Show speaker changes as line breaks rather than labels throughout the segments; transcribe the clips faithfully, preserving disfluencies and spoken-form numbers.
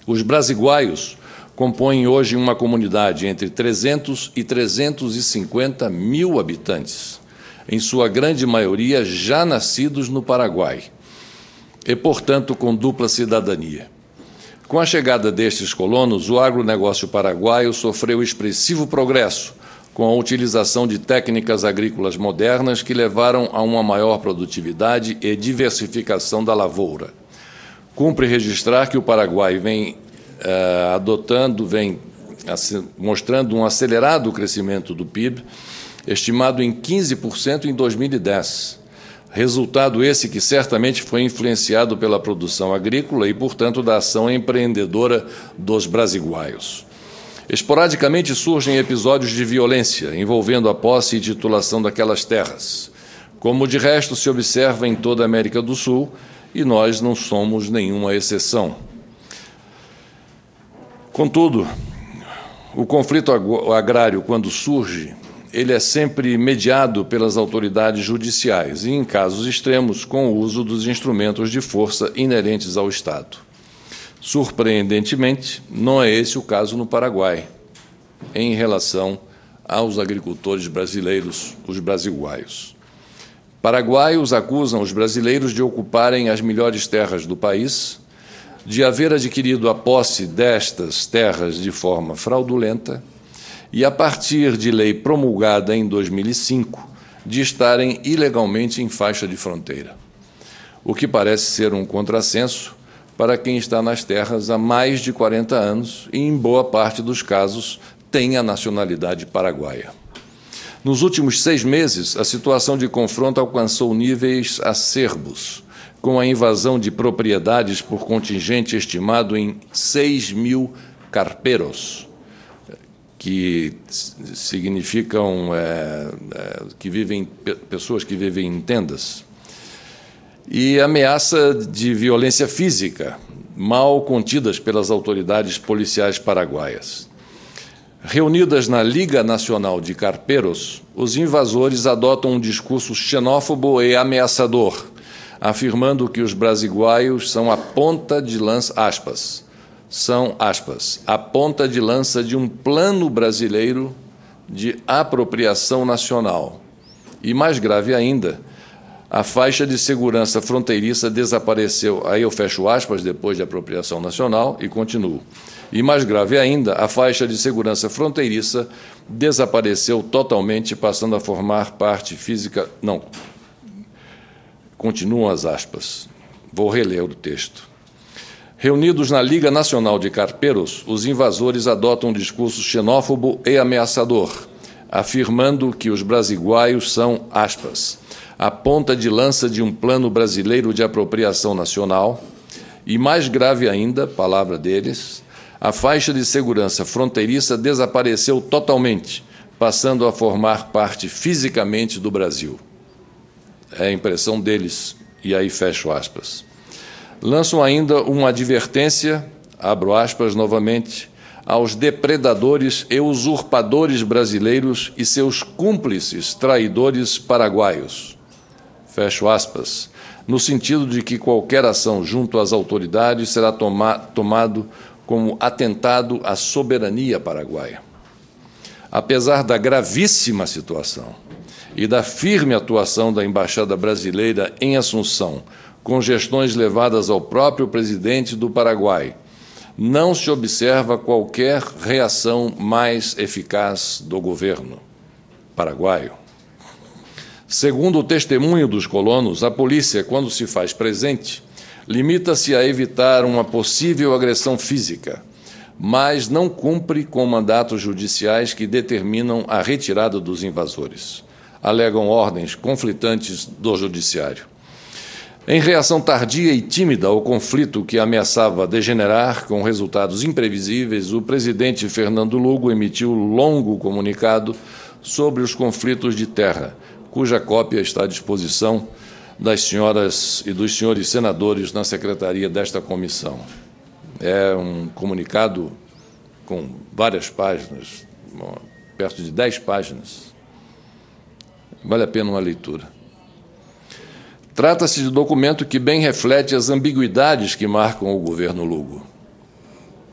Os brasiguaios compõem hoje uma comunidade entre trezentos e trezentos e cinquenta mil habitantes, em sua grande maioria já nascidos no Paraguai, e, portanto, com dupla cidadania. Com a chegada destes colonos, o agronegócio paraguaio sofreu expressivo progresso, com a utilização de técnicas agrícolas modernas que levaram a uma maior produtividade e diversificação da lavoura. Cumpre registrar que o Paraguai vem eh, adotando, vem mostrando um acelerado crescimento do P I B, estimado em quinze por cento em dois mil e dez. Resultado esse que certamente foi influenciado pela produção agrícola e, portanto, da ação empreendedora dos brasiguaios. Esporadicamente surgem episódios de violência envolvendo a posse e titulação daquelas terras, como de resto se observa em toda a América do Sul, e nós não somos nenhuma exceção. Contudo, o conflito agrário, quando surge, ele é sempre mediado pelas autoridades judiciais e, em casos extremos, com o uso dos instrumentos de força inerentes ao Estado. Surpreendentemente, não é esse o caso no Paraguai, em relação aos agricultores brasileiros, os brasiguaios. Paraguaios acusam os brasileiros de ocuparem as melhores terras do país, de haver adquirido a posse destas terras de forma fraudulenta e, a partir de lei promulgada em dois mil e cinco, de estarem ilegalmente em faixa de fronteira, o que parece ser um contrassenso para quem está nas terras há mais de quarenta anos e, em boa parte dos casos, tem a nacionalidade paraguaia. Nos últimos seis meses, a situação de confronto alcançou níveis acerbos, com a invasão de propriedades por contingente estimado em seis mil carperos, que significam é, é, que vivem, pessoas que vivem em tendas, e ameaça de violência física, mal contidas pelas autoridades policiais paraguaias. Reunidas na Liga Nacional de Carperos, os invasores adotam um discurso xenófobo e ameaçador, afirmando que os brasiguaios são a ponta de lança, aspas, são, aspas, a ponta de lança de um plano brasileiro de apropriação nacional. E, mais grave ainda, a faixa de segurança fronteiriça desapareceu. Aí eu fecho aspas, depois de apropriação nacional, e continuo. E, mais grave ainda, a faixa de segurança fronteiriça desapareceu totalmente, passando a formar parte física... Não, continuam as aspas. Vou reler o texto. Reunidos na Liga Nacional de Carperos, os invasores adotam um discurso xenófobo e ameaçador, afirmando que os brasiguaios são, aspas, a ponta de lança de um plano brasileiro de apropriação nacional e, mais grave ainda, palavra deles, a faixa de segurança fronteiriça desapareceu totalmente, passando a formar parte fisicamente do Brasil. É a impressão deles, e aí fecho aspas. Lançam ainda uma advertência, abro aspas novamente, aos depredadores e usurpadores brasileiros e seus cúmplices traidores paraguaios. Fecho aspas, no sentido de que qualquer ação junto às autoridades será toma, tomado como atentado à soberania paraguaia. Apesar da gravíssima situação e da firme atuação da Embaixada Brasileira em Assunção, com gestões levadas ao próprio presidente do Paraguai, não se observa qualquer reação mais eficaz do governo paraguaio. Segundo o testemunho dos colonos, a polícia, quando se faz presente, limita-se a evitar uma possível agressão física, mas não cumpre com mandatos judiciais que determinam a retirada dos invasores. Alegam ordens conflitantes do judiciário. Em reação tardia e tímida ao conflito que ameaçava degenerar com resultados imprevisíveis, o presidente Fernando Lugo emitiu longo comunicado sobre os conflitos de terra, cuja cópia está à disposição das senhoras e dos senhores senadores na secretaria desta comissão. É um comunicado com várias páginas, perto de dez páginas. Vale a pena uma leitura. Trata-se de documento que bem reflete as ambiguidades que marcam o governo Lugo.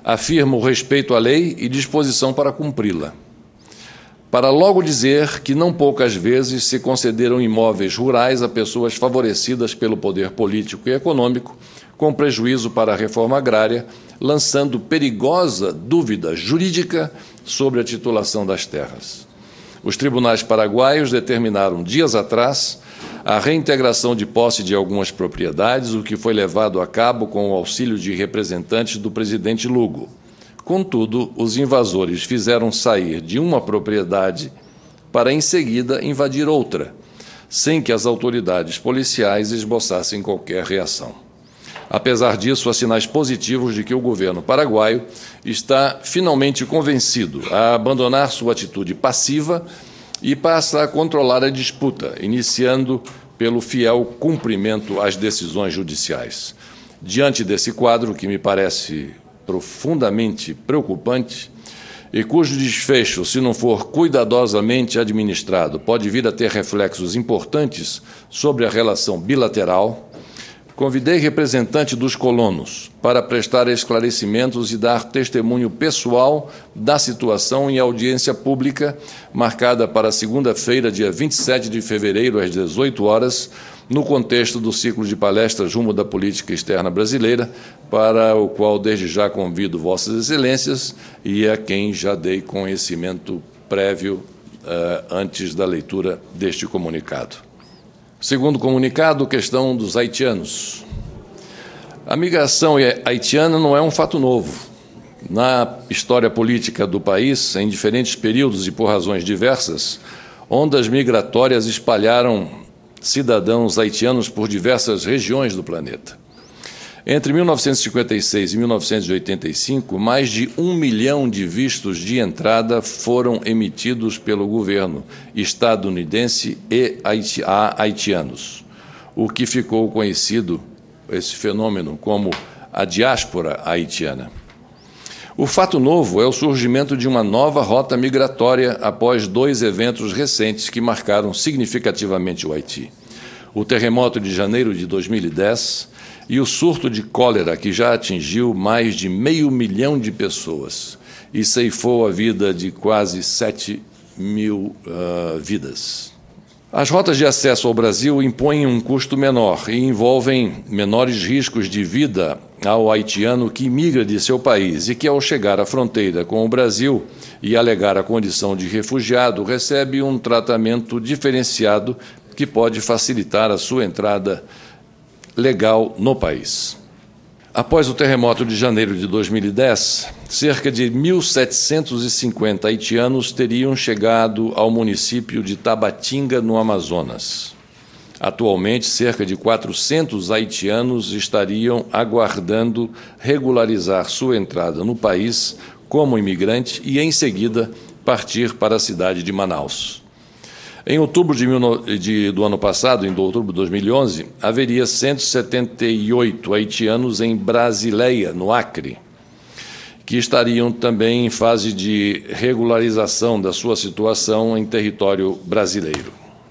afirma o respeito à lei e disposição para cumpri-la. Para logo dizer que não poucas vezes se concederam imóveis rurais a pessoas favorecidas pelo poder político e econômico, com prejuízo para a reforma agrária, lançando perigosa dúvida jurídica sobre a titulação das terras. Os tribunais paraguaios determinaram, dias atrás, a reintegração de posse de algumas propriedades, o que foi levado a cabo com o auxílio de representantes do presidente Lugo. Contudo, os invasores fizeram sair de uma propriedade para, em seguida, invadir outra, sem que as autoridades policiais esboçassem qualquer reação. Apesar disso, há sinais positivos de que o governo paraguaio está finalmente convencido a abandonar sua atitude passiva e passa a controlar a disputa, iniciando pelo fiel cumprimento às decisões judiciais. Diante desse quadro, que me parece profundamente preocupante e cujo desfecho, se não for cuidadosamente administrado, pode vir a ter reflexos importantes sobre a relação bilateral, convidei representante dos colonos para prestar esclarecimentos e dar testemunho pessoal da situação em audiência pública, marcada para segunda-feira, dia vinte e sete de fevereiro, às dezoito horas, no contexto do ciclo de palestras Rumo da Política Externa Brasileira, para o qual desde já convido Vossas Excelências e a quem já dei conhecimento prévio uh, antes da leitura deste comunicado. Segundo comunicado, questão dos haitianos. A migração haitiana não é um fato novo. Na história política do país, em diferentes períodos e por razões diversas, ondas migratórias espalharam cidadãos haitianos por diversas regiões do planeta. Entre mil novecentos e cinquenta e seis e mil novecentos e oitenta e cinco, mais de um milhão de vistos de entrada foram emitidos pelo governo estadunidense e a haitianos, o que ficou conhecido, esse fenômeno, como a diáspora haitiana. O fato novo é o surgimento de uma nova rota migratória após dois eventos recentes que marcaram significativamente o Haiti. O terremoto de janeiro de dois mil e dez e o surto de cólera, que já atingiu mais de meio milhão de pessoas e ceifou a vida de quase sete mil uh, vidas. As rotas de acesso ao Brasil impõem um custo menor e envolvem menores riscos de vida ao haitiano que migra de seu país e que, ao chegar à fronteira com o Brasil e alegar a condição de refugiado, recebe um tratamento diferenciado que pode facilitar a sua entrada legal no país. Após o terremoto de janeiro de dois mil e dez, cerca de mil setecentos e cinquenta haitianos teriam chegado ao município de Tabatinga, no Amazonas. Atualmente, cerca de quatrocentos haitianos estariam aguardando regularizar sua entrada no país como imigrante e, em seguida, partir para a cidade de Manaus. Em outubro de, de, do ano passado, em outubro de dois mil e onze, haveria cento e setenta e oito haitianos em Brasileia, no Acre, que estariam também em fase de regularização da sua situação em território brasileiro.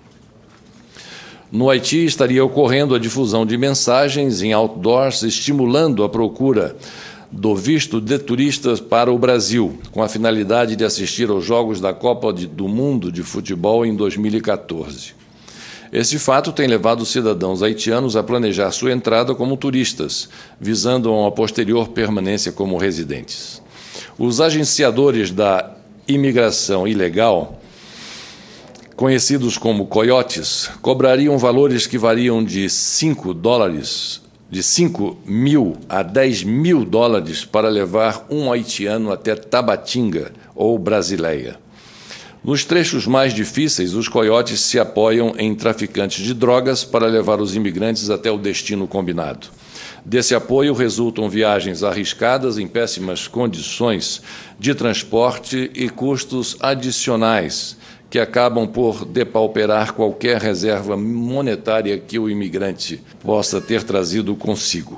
No Haiti, estaria ocorrendo a difusão de mensagens em outdoors, estimulando a procura do visto de turistas para o Brasil, com a finalidade de assistir aos Jogos da Copa de, do Mundo de Futebol em dois mil e quatorze. Esse fato tem levado os cidadãos haitianos a planejar sua entrada como turistas, visando uma posterior permanência como residentes. Os agenciadores da imigração ilegal, conhecidos como coiotes, cobrariam valores que variam de cinco dólares de cinco mil a dez mil dólares para levar um haitiano até Tabatinga ou Brasileia. Nos trechos mais difíceis, os coiotes se apoiam em traficantes de drogas para levar os imigrantes até o destino combinado. Desse apoio resultam viagens arriscadas em péssimas condições de transporte e custos adicionais, que acabam por depauperar qualquer reserva monetária que o imigrante possa ter trazido consigo.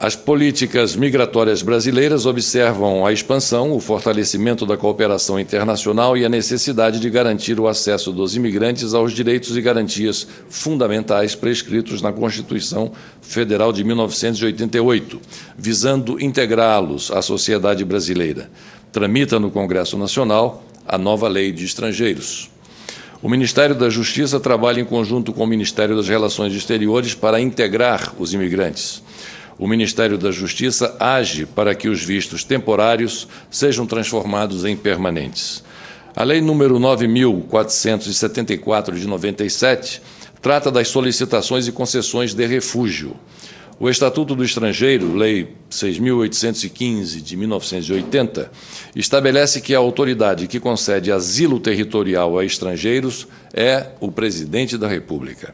As políticas migratórias brasileiras observam a expansão, o fortalecimento da cooperação internacional e a necessidade de garantir o acesso dos imigrantes aos direitos e garantias fundamentais prescritos na Constituição Federal de mil novecentos e oitenta e oito, visando integrá-los à sociedade brasileira. Tramita no Congresso Nacional a nova Lei de Estrangeiros. O Ministério da Justiça trabalha em conjunto com o Ministério das Relações Exteriores para integrar os imigrantes. O Ministério da Justiça age para que os vistos temporários sejam transformados em permanentes. A Lei número nove mil quatrocentos e setenta e quatro, de noventa e sete, trata das solicitações e concessões de refúgio. O Estatuto do Estrangeiro, Lei seis mil oitocentos e quinze, de mil novecentos e oitenta, estabelece que a autoridade que concede asilo territorial a estrangeiros é o Presidente da República.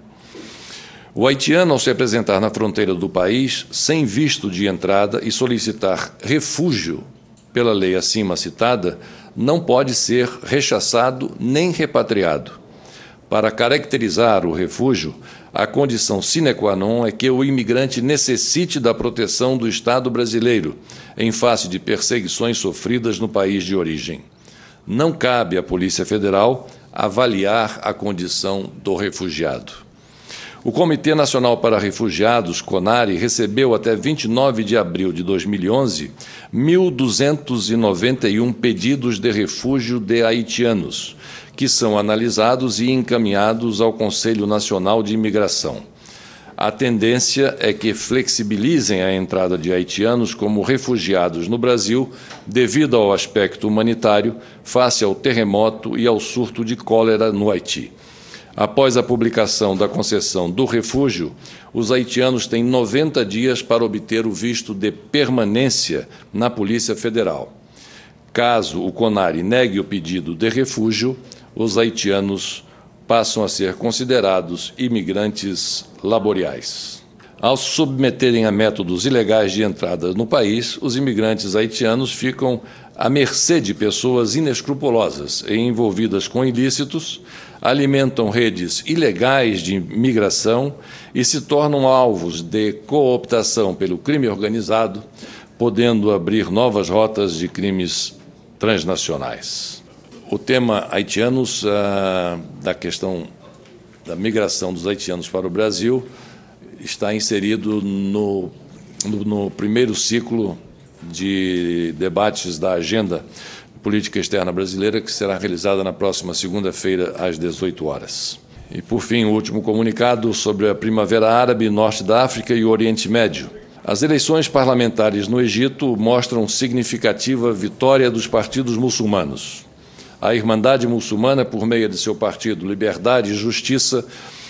O haitiano, ao se apresentar na fronteira do país, sem visto de entrada e solicitar refúgio pela lei acima citada, não pode ser rechaçado nem repatriado. Para caracterizar o refúgio, a condição sine qua non é que o imigrante necessite da proteção do Estado brasileiro, em face de perseguições sofridas no país de origem. Não cabe à Polícia Federal avaliar a condição do refugiado. O Comitê Nacional para Refugiados, CONARE, recebeu até vinte e nove de abril de dois mil e onze mil duzentos e noventa e um pedidos de refúgio de haitianos, que são analisados e encaminhados ao Conselho Nacional de Imigração. A tendência é que flexibilizem a entrada de haitianos como refugiados no Brasil devido ao aspecto humanitário, face ao terremoto e ao surto de cólera no Haiti. Após a publicação da concessão do refúgio, os haitianos têm noventa dias para obter o visto de permanência na Polícia Federal. Caso o CONARE negue o pedido de refúgio, os haitianos passam a ser considerados imigrantes laboriais. Ao se submeterem a métodos ilegais de entrada no país, os imigrantes haitianos ficam à mercê de pessoas inescrupulosas e envolvidas com ilícitos, alimentam redes ilegais de migração e se tornam alvos de cooptação pelo crime organizado, podendo abrir novas rotas de crimes transnacionais. O tema haitianos, ah, da questão da migração dos haitianos para o Brasil, está inserido no, no, no primeiro ciclo de debates da agenda política externa brasileira, que será realizada na próxima segunda-feira, às dezoito horas. E, por fim, o último comunicado sobre a Primavera Árabe, Norte da África e o Oriente Médio. As eleições parlamentares no Egito mostram significativa vitória dos partidos muçulmanos. A Irmandade Muçulmana, por meio de seu partido Liberdade e Justiça,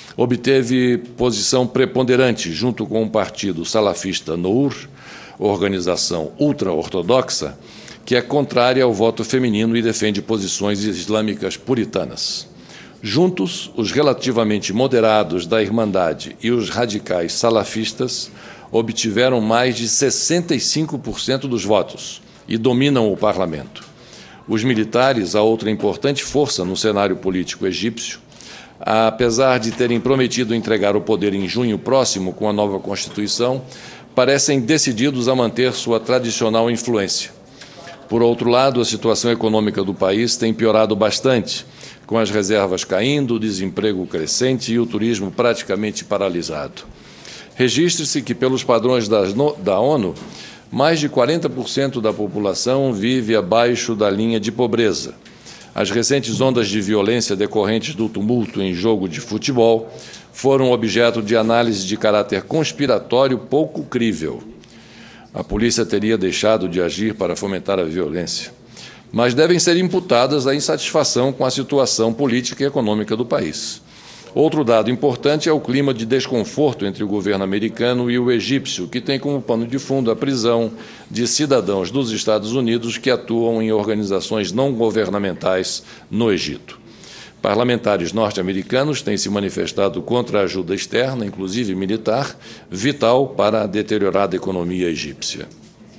obteve posição preponderante junto com o partido salafista Nour, organização ultra-ortodoxa, que é contrária ao voto feminino e defende posições islâmicas puritanas. Juntos, os relativamente moderados da Irmandade e os radicais salafistas obtiveram mais de sessenta e cinco por cento dos votos e dominam o parlamento. Os militares, a outra importante força no cenário político egípcio, apesar de terem prometido entregar o poder em junho próximo com a nova Constituição, parecem decididos a manter sua tradicional influência. Por outro lado, a situação econômica do país tem piorado bastante, com as reservas caindo, o desemprego crescente e o turismo praticamente paralisado. Registre-se que, pelos padrões da ONU, mais de quarenta por cento da população vive abaixo da linha de pobreza. As recentes ondas de violência decorrentes do tumulto em jogo de futebol foram objeto de análise de caráter conspiratório pouco crível. A polícia teria deixado de agir para fomentar a violência, mas devem ser imputadas a insatisfação com a situação política e econômica do país. Outro dado importante é o clima de desconforto entre o governo americano e o egípcio, que tem como pano de fundo a prisão de cidadãos dos Estados Unidos que atuam em organizações não governamentais no Egito. Parlamentares norte-americanos têm se manifestado contra a ajuda externa, inclusive militar, vital para a deteriorada economia egípcia.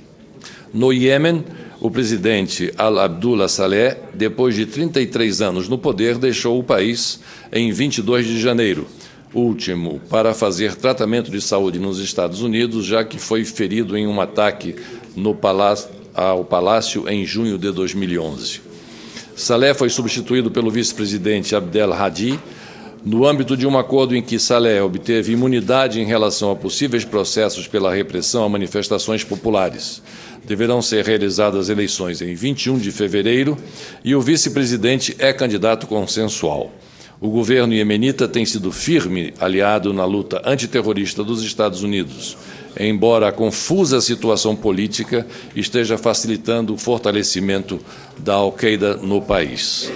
No Iêmen, o presidente Al-Abdullah Saleh, depois de trinta e três anos no poder, deixou o país em vinte e dois de janeiro, último para fazer tratamento de saúde nos Estados Unidos, já que foi ferido em um ataque no palácio, ao Palácio em junho de dois mil e onze. Saleh foi substituído pelo vice-presidente Abdel Hadi, no âmbito de um acordo em que Saleh obteve imunidade em relação a possíveis processos pela repressão a manifestações populares. Deverão ser realizadas eleições em vinte e um de fevereiro e o vice-presidente é candidato consensual. O governo iemenita tem sido firme aliado na luta antiterrorista dos Estados Unidos, embora a confusa situação política esteja facilitando o fortalecimento da Al-Qaeda no país.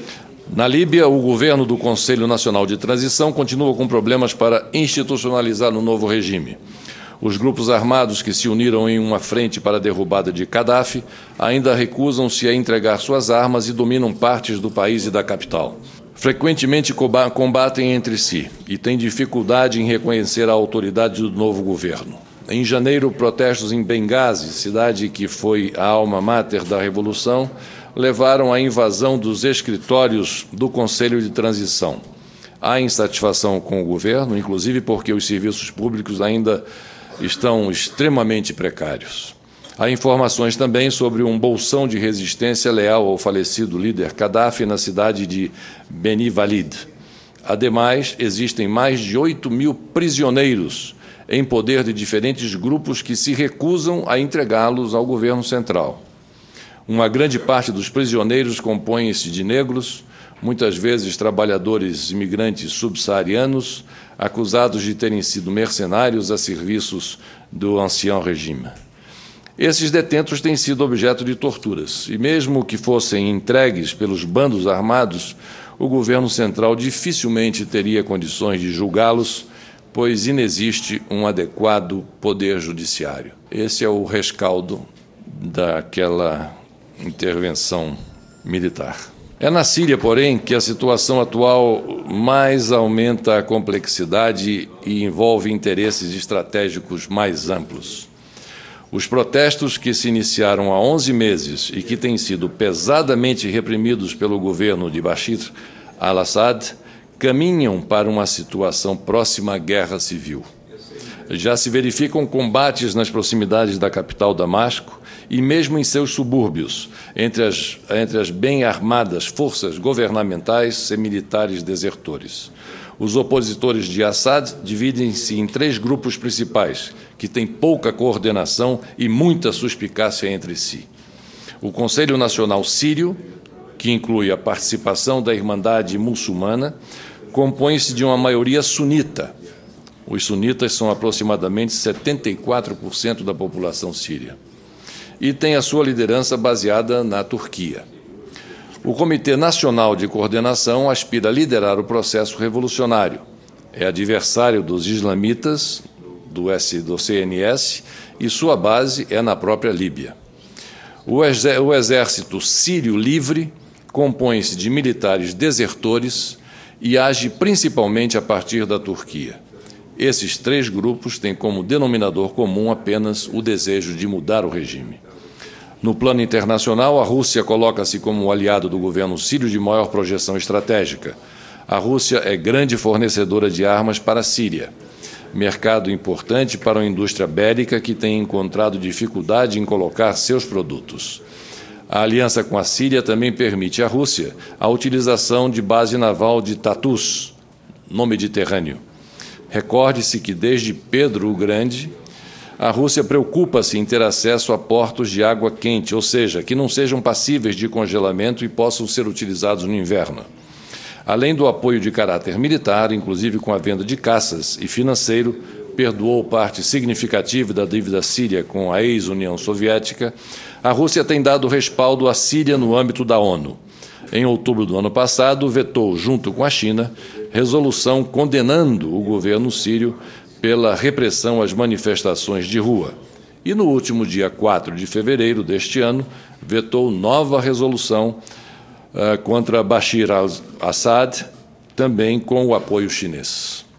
Na Líbia, o governo do Conselho Nacional de Transição continua com problemas para institucionalizar o novo regime. Os grupos armados que se uniram em uma frente para a derrubada de Gaddafi ainda recusam-se a entregar suas armas e dominam partes do país e da capital. Frequentemente combatem entre si e têm dificuldade em reconhecer a autoridade do novo governo. Em janeiro, protestos em Benghazi, cidade que foi a alma máter da Revolução, levaram à invasão dos escritórios do Conselho de Transição. Há insatisfação com o governo, inclusive porque os serviços públicos ainda estão extremamente precários. Há informações também sobre um bolsão de resistência leal ao falecido líder Gaddafi na cidade de Beni Walid. Ademais, existem mais de oito mil prisioneiros em poder de diferentes grupos que se recusam a entregá-los ao governo central. Uma grande parte dos prisioneiros compõe-se de negros, muitas vezes trabalhadores imigrantes subsaarianos, acusados de terem sido mercenários a serviços do ancião regime. Esses detentos têm sido objeto de torturas, e mesmo que fossem entregues pelos bandos armados, o governo central dificilmente teria condições de julgá-los, pois inexiste um adequado poder judiciário. Esse é o rescaldo daquela intervenção militar. É na Síria, porém, que a situação atual mais aumenta a complexidade e envolve interesses estratégicos mais amplos. Os protestos que se iniciaram há onze meses e que têm sido pesadamente reprimidos pelo governo de Bashir al-Assad caminham para uma situação próxima à guerra civil. Já se verificam combates nas proximidades da capital Damasco e mesmo em seus subúrbios, entre as, entre as bem armadas forças governamentais e militares desertores. Os opositores de Assad dividem-se em três grupos principais, que têm pouca coordenação e muita suspicácia entre si. O Conselho Nacional Sírio, que inclui a participação da Irmandade Muçulmana, compõe-se de uma maioria sunita. Os sunitas são aproximadamente setenta e quatro por cento da população síria. E tem a sua liderança baseada na Turquia. O Comitê Nacional de Coordenação aspira a liderar o processo revolucionário. É adversário dos islamitas, do, S, do C N S, e sua base é na própria Líbia. O, exé, o Exército Sírio Livre compõe-se de militares desertores e age principalmente a partir da Turquia. Esses três grupos têm como denominador comum apenas o desejo de mudar o regime. No plano internacional, a Rússia coloca-se como o aliado do governo sírio de maior projeção estratégica. A Rússia é grande fornecedora de armas para a Síria, mercado importante para a indústria bélica que tem encontrado dificuldade em colocar seus produtos. A aliança com a Síria também permite à Rússia a utilização de base naval de Tartus, no Mediterrâneo. Recorde-se que, desde Pedro o Grande, a Rússia preocupa-se em ter acesso a portos de água quente, ou seja, que não sejam passíveis de congelamento e possam ser utilizados no inverno. Além do apoio de caráter militar, inclusive com a venda de caças, e financeiro, perdoou parte significativa da dívida síria com a ex-União Soviética, a Rússia tem dado respaldo à Síria no âmbito da ONU. Em outubro do ano passado, vetou, junto com a China, resolução condenando o governo sírio pela repressão às manifestações de rua. E no último dia quatro de fevereiro deste ano, vetou nova resolução uh, contra Bashir al-Assad, também com o apoio chinês.